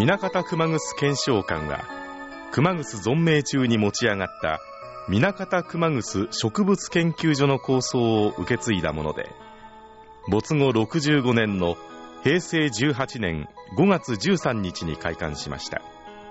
南方熊楠検証館は、熊楠存命中に持ち上がった南方熊楠植物研究所の構想を受け継いだもので、没後65年の平成18年5月13日に開館しました。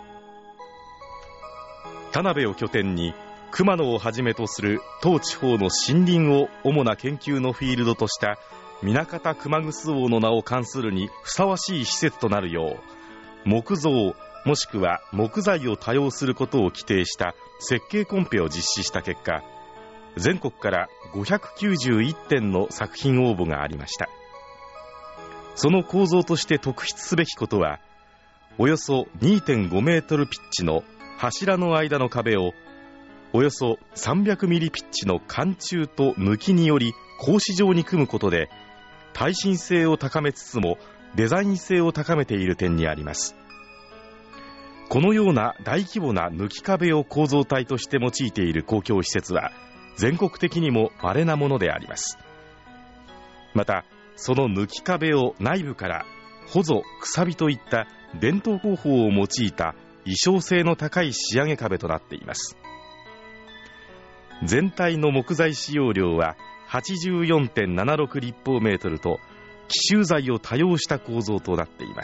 田辺を拠点に熊野をはじめとする当地方の森林を主な研究のフィールドとした南方熊楠王の名を冠するにふさわしい施設となるよう、木造もしくは木材を多用することを規定した設計コンペを実施した結果、全国から591点の作品応募がありました。その構造として特筆すべきことは、およそ 2.5 メートルピッチの柱の間の壁をおよそ300ミリピッチの貫通と抜きにより格子状に組むことで、耐震性を高めつつもデザイン性を高めている点にあります。このような大規模な抜き壁を構造体として用いている公共施設は全国的にも稀なものであります。また、その抜き壁を内部からほぞくさびといった伝統工法を用いた意匠性の高い仕上げ壁となっています。全体の木材使用量は 84.76 立方メートルと奇襲材を多用した構造となっています。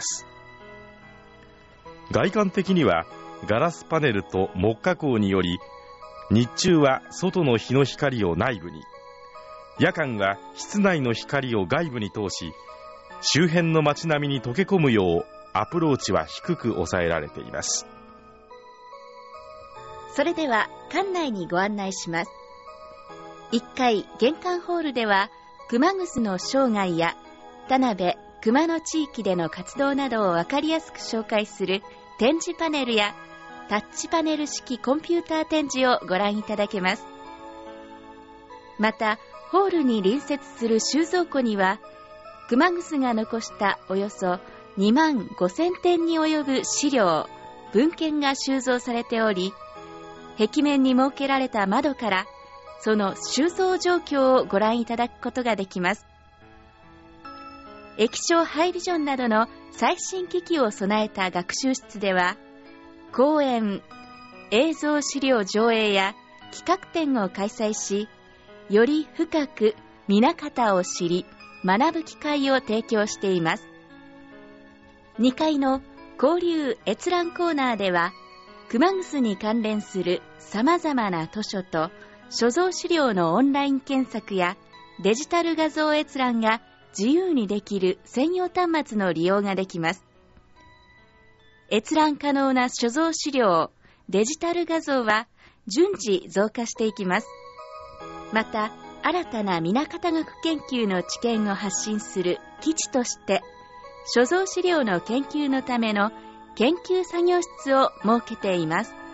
外観的にはガラスパネルと木加工により、日中は外の日の光を内部に、夜間は室内の光を外部に通し、周辺の街並みに溶け込むようアプローチは低く抑えられています。 それでは館内にご案内します。1階玄関ホールでは、熊楠の生涯や田辺、熊野地域での活動などを分かりやすく紹介する展示パネルやタッチパネル式コンピューター展示をご覧いただけます。また、ホールに隣接する収蔵庫には、熊楠が残したおよそ2万5000点に及ぶ資料、文献が収蔵されており、壁面に設けられた窓からその収蔵状況をご覧いただくことができます。液晶ハイビジョンなどの最新機器を備えた学習室では、講演、映像資料上映や企画展を開催し、より深く南方を知り、学ぶ機会を提供しています。2階の交流閲覧コーナーでは、熊楠に関連する様々な図書と所蔵資料のオンライン検索やデジタル画像閲覧が自由にできる専用端末の利用ができます。閲覧可能な所蔵資料、デジタル画像は順次増加していきます。また、新たな南方学研究の知見を発信する基地として、所蔵資料の研究のための研究作業室を設けています。